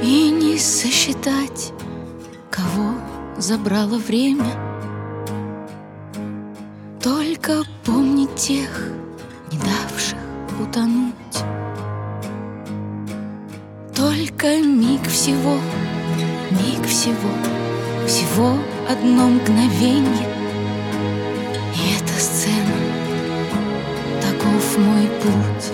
И не сосчитать, кого забрало время. Только помнить тех, не давших утонуть. Только миг всего, всего одно мгновенье. И эта сцена, таков мой путь.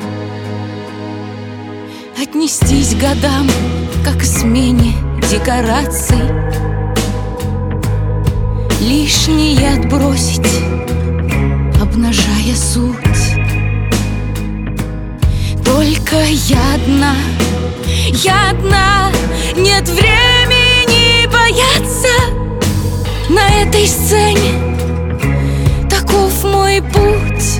Отнестись к годам, как к смене декораций, лишнее отбросить, обнажая суть. Только я одна, нет времени бояться. На этой сцене таков мой путь.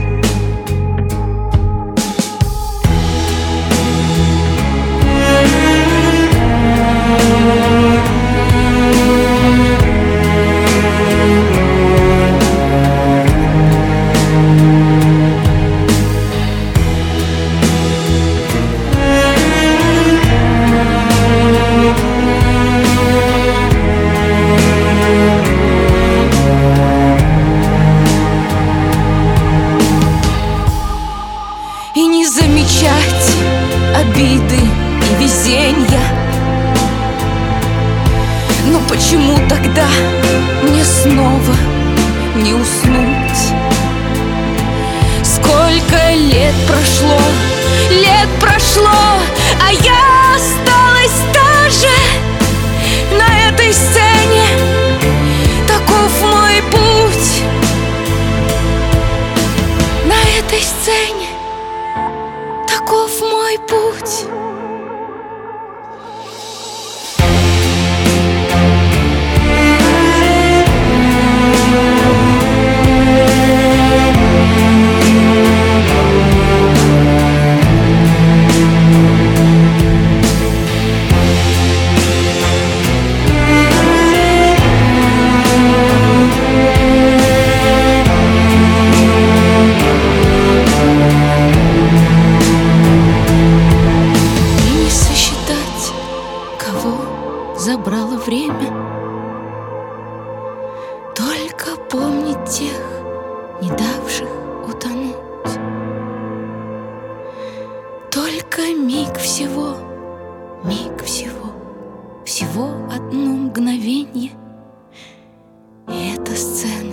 И не замечать обиды и везенья. Но почему тогда мне снова не уснуть? Сколько лет прошло, а я осталась та же. На этой сцене таков мой путь. На этой сцене таков мой путь. Забрало время. Только помнить тех, не давших утонуть. Только миг всего, всего одно мгновенье. И эта сцена